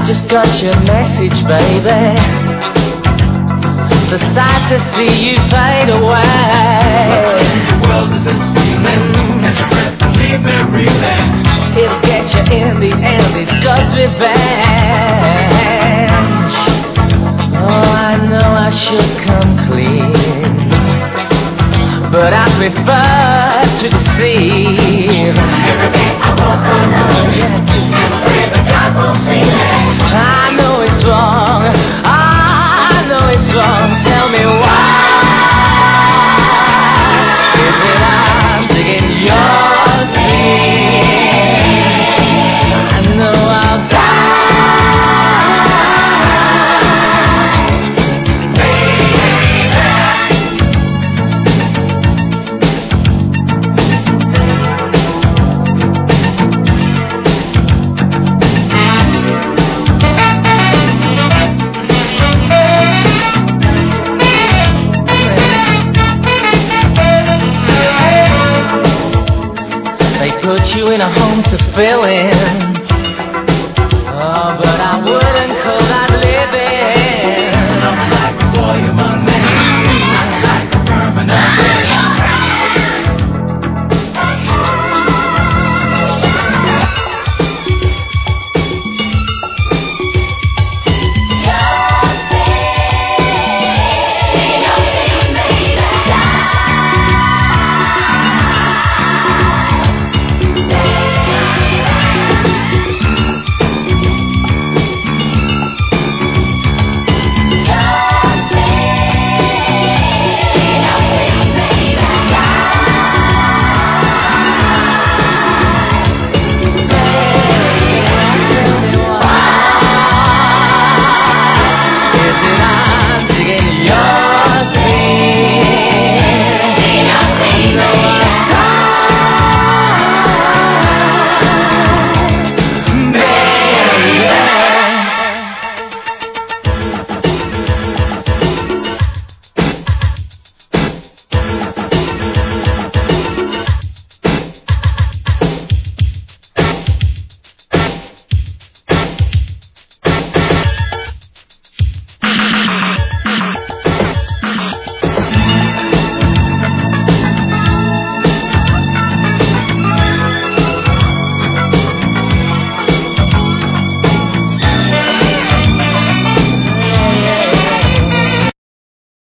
just got your message, baby. So sad to see you fade away. What in the world is this feeling? Catch your breath and leave me reeling. It'll get you in the end, it's God's revenge. Oh, I know I should come clean, but I prefer to deceive. Every day I walk alone, and pray that God will see me. I know it's wrong, I know it's wrong. Tell me why is it I'm digging your dream? I know I'll die. They put you in a home to fill in.